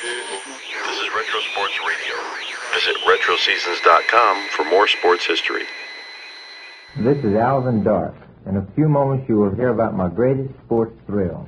This is Retro Sports Radio. Visit RetroSeasons.com for more sports history. This is Alvin Dark. In a few moments you will hear about my greatest sports thrill.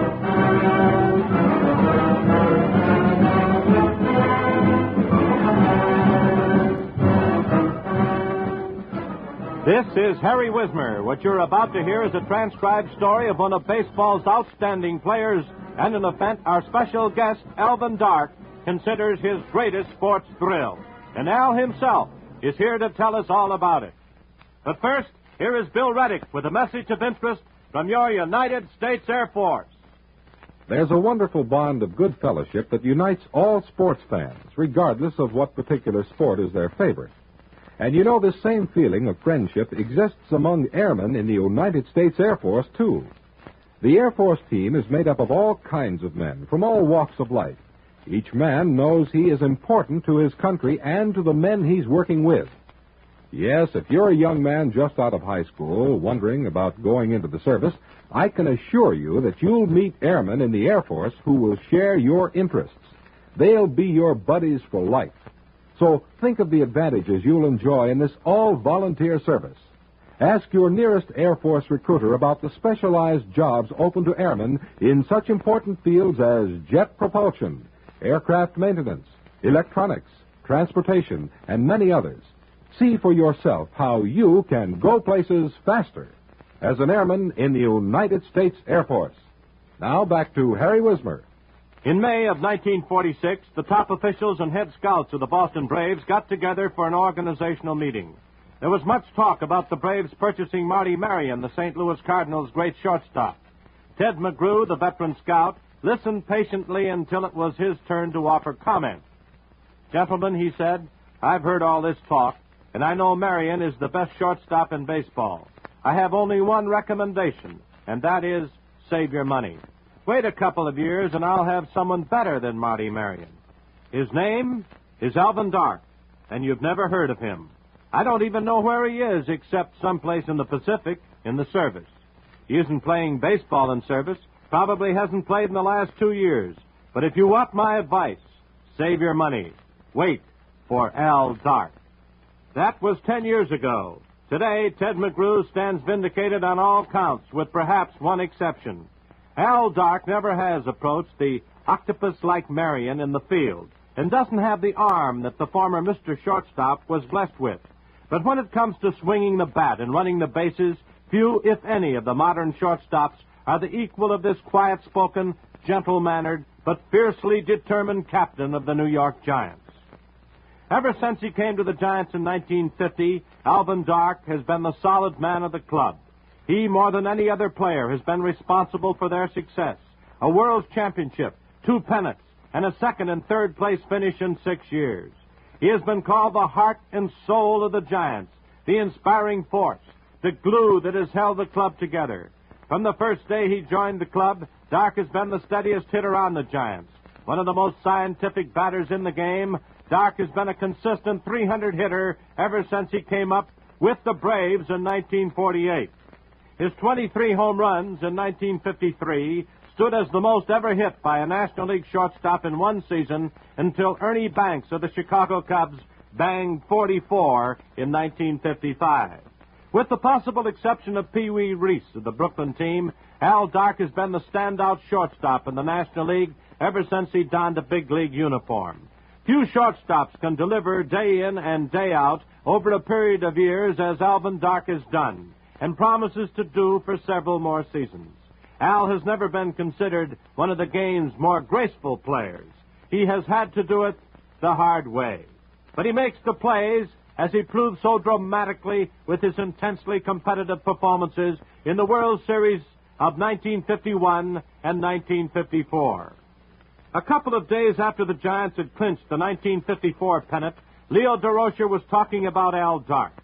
This is Harry Wismer. What you're about to hear is a transcribed story of one of baseball's outstanding players and an event our special guest, Alvin Dark, considers his greatest sports thrill. And Al himself is here to tell us all about it. But first, here is Bill Reddick with a message of interest from your United States Air Force. There's a wonderful bond of good fellowship that unites all sports fans, regardless of what particular sport is their favorite. And you know, this same feeling of friendship exists among airmen in the United States Air Force, too. The Air Force team is made up of all kinds of men from all walks of life. Each man knows he is important to his country and to the men he's working with. Yes, if you're a young man just out of high school wondering about going into the service, I can assure you that you'll meet airmen in the Air Force who will share your interests. They'll be your buddies for life. So think of the advantages you'll enjoy in this all-volunteer service. Ask your nearest Air Force recruiter about the specialized jobs open to airmen in such important fields as jet propulsion, aircraft maintenance, electronics, transportation, and many others. See for yourself how you can go places faster as an airman in the United States Air Force. Now back to Harry Wismer. In May of 1946, the top officials and head scouts of the Boston Braves got together for an organizational meeting. There was much talk about the Braves purchasing Marty Marion, the St. Louis Cardinals' great shortstop. Ted McGrew, the veteran scout, listened patiently until it was his turn to offer comment. Gentlemen, he said, I've heard all this talk, and I know Marion is the best shortstop in baseball. I have only one recommendation, and that is save your money. Wait a couple of years, and I'll have someone better than Marty Marion. His name is Alvin Dark, and you've never heard of him. I don't even know where he is, except someplace in the Pacific in the service. He isn't playing baseball in service, probably hasn't played in the last 2 years. But if you want my advice, save your money. Wait for Al Dark. That was 10 years ago. Today, Ted McGrew stands vindicated on all counts, with perhaps one exception. Al Dark never has approached the octopus-like Marion in the field and doesn't have the arm that the former Mr. Shortstop was blessed with. But when it comes to swinging the bat and running the bases, few, if any, of the modern shortstops are the equal of this quiet-spoken, gentle-mannered, but fiercely determined captain of the New York Giants. Ever since he came to the Giants in 1950, Alvin Dark has been the solid man of the club. He, more than any other player, has been responsible for their success. A world championship, 2 pennants, and a second and third place finish in 6 years. He has been called the heart and soul of the Giants, the inspiring force, the glue that has held the club together. From the first day he joined the club, Dark has been the steadiest hitter on the Giants. One of the most scientific batters in the game, Dark has been a consistent 300 hitter ever since he came up with the Braves in 1948. His 23 home runs in 1953 stood as the most ever hit by a National League shortstop in one season until Ernie Banks of the Chicago Cubs banged 44 in 1955. With the possible exception of Pee Wee Reese of the Brooklyn team, Al Dark has been the standout shortstop in the National League ever since he donned a big league uniform. Few shortstops can deliver day in and day out over a period of years as Alvin Dark has done, and promises to do for several more seasons. Al has never been considered one of the game's more graceful players. He has had to do it the hard way. But he makes the plays, as he proved so dramatically with his intensely competitive performances in the World Series of 1951 and 1954. A couple of days after the Giants had clinched the 1954 pennant, Leo Durocher was talking about Al Dark.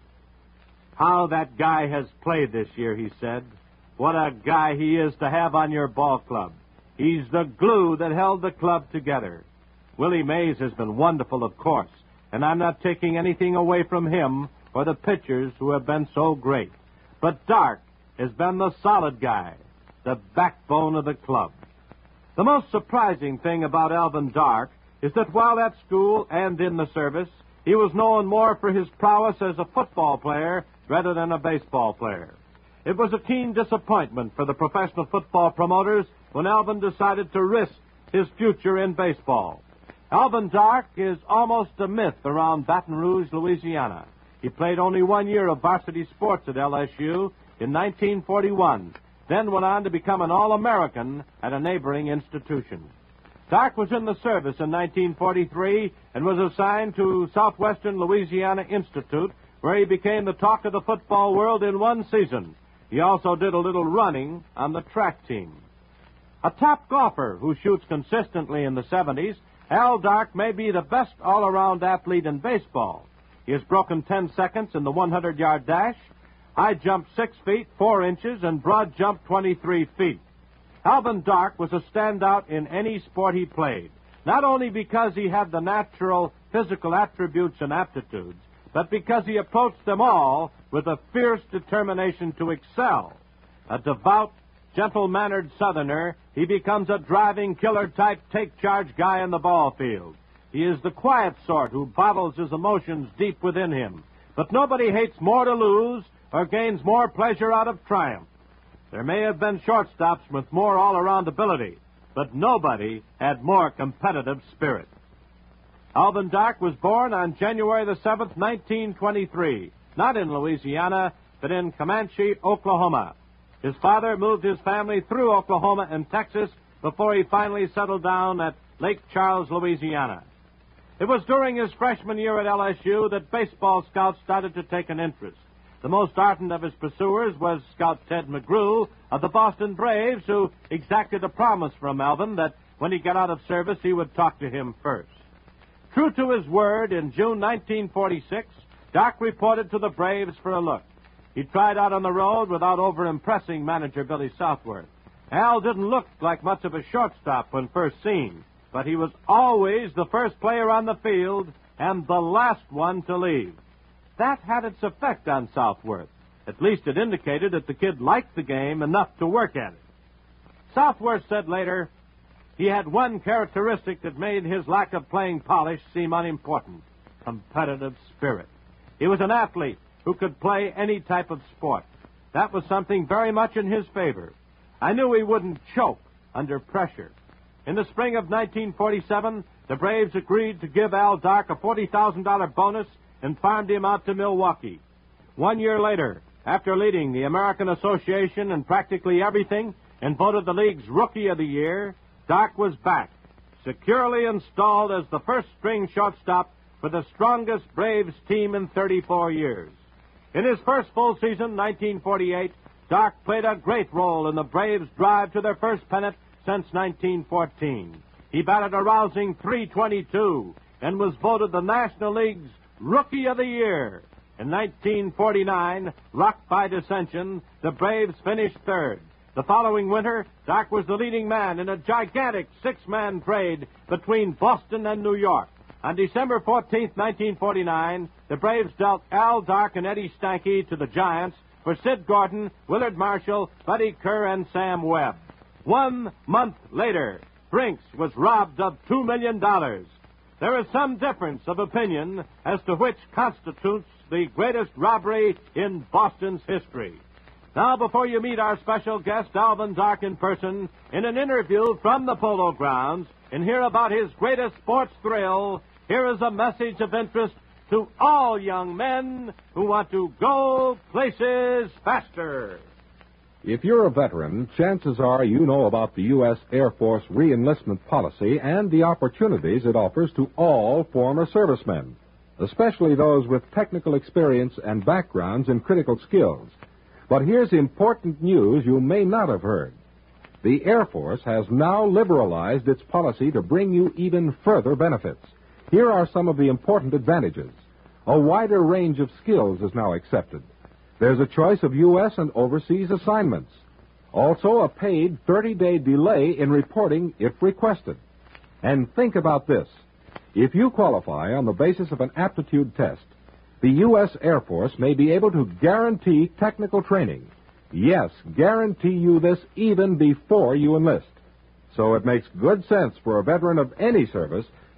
How that guy has played this year, he said. What a guy he is to have on your ball club. He's the glue that held the club together. Willie Mays has been wonderful, of course, and I'm not taking anything away from him or the pitchers who have been so great. But Dark has been the solid guy, the backbone of the club. The most surprising thing about Alvin Dark is that while at school and in the service, he was known more for his prowess as a football player rather than a baseball player. It was a keen disappointment for the professional football promoters when Alvin decided to risk his future in baseball. Alvin Dark is almost a myth around Baton Rouge, Louisiana. He played only 1 year of varsity sports at LSU in 1941, then went on to become an All-American at a neighboring institution. Dark was in the service in 1943 and was assigned to Southwestern Louisiana Institute, where he became the talk of the football world in one season. He also did a little running on the track team. A top golfer who shoots consistently in the 70s, Al Dark may be the best all-around athlete in baseball. He has broken 10 seconds in the 100-yard dash, high jump 6 feet 4 inches, and broad jump 23 feet. Alvin Dark was a standout in any sport he played, not only because he had the natural physical attributes and aptitudes, but because he approached them all with a fierce determination to excel. A devout, gentle-mannered Southerner, he becomes a driving killer-type take-charge guy in the ball field. He is the quiet sort who bottles his emotions deep within him, but nobody hates more to lose or gains more pleasure out of triumph. There may have been shortstops with more all-around ability, but nobody had more competitive spirit. Alvin Dark was born on January the 7th, 1923, not in Louisiana, but in Comanche, Oklahoma. His father moved his family through Oklahoma and Texas before he finally settled down at Lake Charles, Louisiana. It was during his freshman year at LSU that baseball scouts started to take an interest. The most ardent of his pursuers was Scout Ted McGrew of the Boston Braves, who exacted a promise from Alvin that when he got out of service, he would talk to him first. True to his word, in June 1946, Dark reported to the Braves for a look. He tried out on the road without over-impressing manager Billy Southworth. Al didn't look like much of a shortstop when first seen, but he was always the first player on the field and the last one to leave. That had its effect on Southworth. At least it indicated that the kid liked the game enough to work at it. Southworth said later, he had one characteristic that made his lack of playing polish seem unimportant: competitive spirit. He was an athlete who could play any type of sport. That was something very much in his favor. I knew he wouldn't choke under pressure. In the spring of 1947, the Braves agreed to give Al Dark a $40,000 bonus and farmed him out to Milwaukee. 1 year later, after leading the American Association in practically everything and voted the league's Rookie of the Year, Dark was back, securely installed as the first-string shortstop for the strongest Braves team in 34 years. In his first full season, 1948, Dark played a great role in the Braves' drive to their first pennant since 1914. He batted a rousing .322 and was voted the National League's Rookie of the Year. In 1949, rocked by dissension, the Braves finished third. The following winter, Dark was the leading man in a gigantic six-man trade between Boston and New York. On December 14th, 1949, the Braves dealt Al Dark and Eddie Stanky to the Giants for Sid Gordon, Willard Marshall, Buddy Kerr, and Sam Webb. 1 month later, Brinks was robbed of $2 million. There is some difference of opinion as to which constitutes the greatest robbery in Boston's history. Now, before you meet our special guest, Alvin Dark, in person, in an interview from the Polo Grounds, and hear about his greatest sports thrill, here is a message of interest to all young men who want to go places faster. If you're a veteran, chances are you know about the U.S. Air Force re-enlistment policy and the opportunities it offers to all former servicemen, especially those with technical experience and backgrounds in critical skills. But here's important news you may not have heard. The Air Force has now liberalized its policy to bring you even further benefits. Here are some of the important advantages. A wider range of skills is now accepted. There's a choice of U.S. and overseas assignments. Also, a paid 30-day delay in reporting if requested. And think about this. If you qualify on the basis of an aptitude test, the U.S. Air Force may be able to guarantee technical training. Yes, guarantee you this even before you enlist. So it makes good sense for a veteran of any service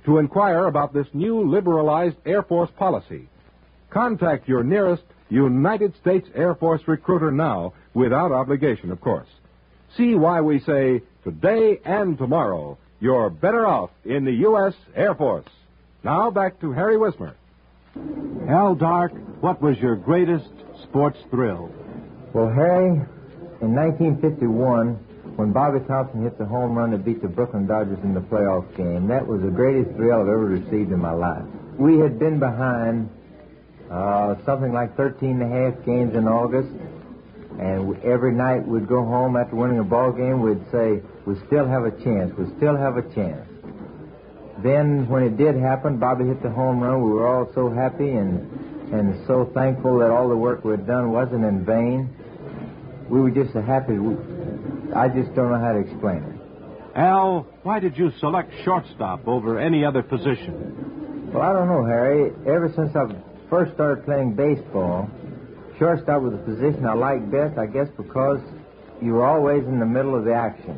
to inquire about this new liberalized Air Force policy. Contact your nearest United States Air Force recruiter now, without obligation, of course. See why we say, today and tomorrow, you're better off in the U.S. Air Force. Now back to Harry Wismer. Al Dark, what was your greatest sports thrill? Well, Harry, in 1951, when Bobby Thompson hit the home run that beat the Brooklyn Dodgers in the playoff game, that was the greatest thrill I've ever received in my life. We had been behind something like 13 and a half games in August, and every night we'd go home after winning a ball game, we'd say, we still have a chance, we still have a chance. Then, when it did happen, Bobby hit the home run. We were all so happy and so thankful that all the work we had done wasn't in vain. We were just so happy. I just don't know how to explain it. Al, why did you select shortstop over any other position? Well, I don't know, Harry. Ever since I first started playing baseball, shortstop was the position I liked best, I guess, because you were always in the middle of the action.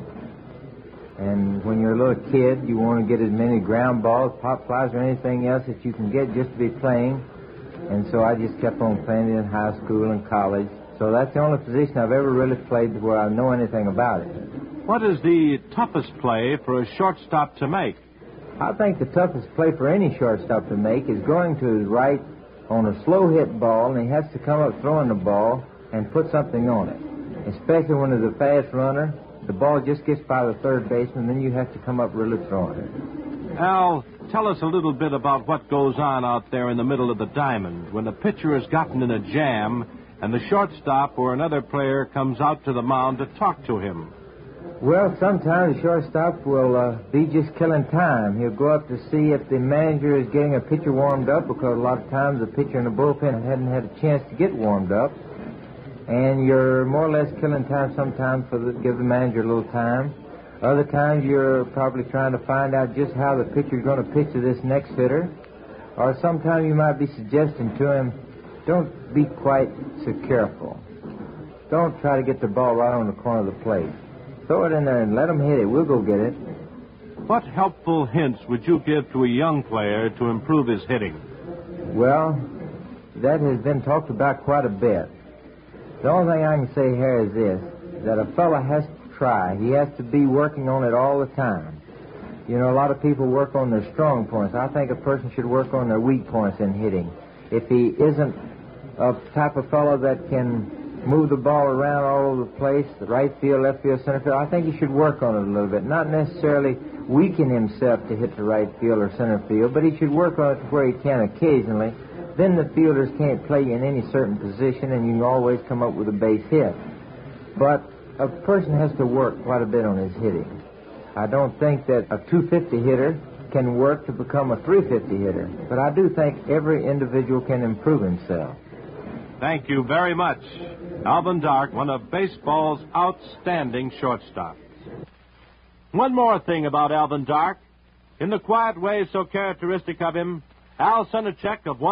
And when you're a little kid, you want to get as many ground balls, pop flies, or anything else that you can get just to be playing. And so I just kept on playing it in high school and college. So that's the only position I've ever really played where I know anything about it. What is the toughest play for a shortstop to make? I think the toughest play for any shortstop to make is going to his right on a slow hit ball, and he has to come up throwing the ball and put something on it. Especially when there's a fast runner. The ball just gets by the third baseman, then you have to come up really throwing it. Al, tell us a little bit about what goes on out there in the middle of the diamond when the pitcher has gotten in a jam and the shortstop or another player comes out to the mound to talk to him. Well, sometimes the shortstop will be just killing time. He'll go up to see if the manager is getting a pitcher warmed up, because a lot of times the pitcher in the bullpen hadn't had a chance to get warmed up. And you're more or less killing time sometimes give the manager a little time. Other times you're probably trying to find out just how the pitcher's going to pitch to this next hitter. Or sometimes you might be suggesting to him, don't be quite so careful. Don't try to get the ball right on the corner of the plate. Throw it in there and let him hit it. We'll go get it. What helpful hints would you give to a young player to improve his hitting? Well, that has been talked about quite a bit. The only thing I can say here is this, that a fella has to try. He has to be working on it all the time. You know, a lot of people work on their strong points. I think a person should work on their weak points in hitting. If he isn't a type of fellow that can move the ball around all over the place, the right field, left field, center field, I think he should work on it a little bit. Not necessarily weaken himself to hit the right field or center field, but he should work on it to where he can occasionally. Then the fielders can't play you in any certain position, and you can always come up with a base hit. But a person has to work quite a bit on his hitting. I don't think that a 250 hitter can work to become a 350 hitter, but I do think every individual can improve himself. Thank you very much. Alvin Dark, one of baseball's outstanding shortstops. One more thing about Alvin Dark. In the quiet way so characteristic of him, Al sent a check of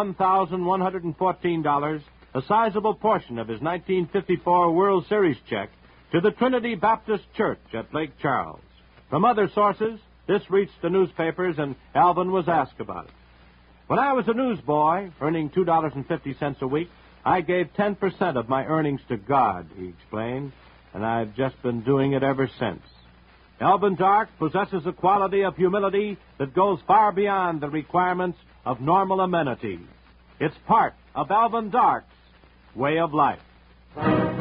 $1,114, a sizable portion of his 1954 World Series check, to the Trinity Baptist Church at Lake Charles. From other sources, this reached the newspapers, and Alvin was asked about it. When I was a newsboy, earning $2.50 a week, I gave 10% of my earnings to God, he explained, and I've just been doing it ever since. Alvin Dark possesses a quality of humility that goes far beyond the requirements of normal amenity. It's part of Alvin Dark's way of life.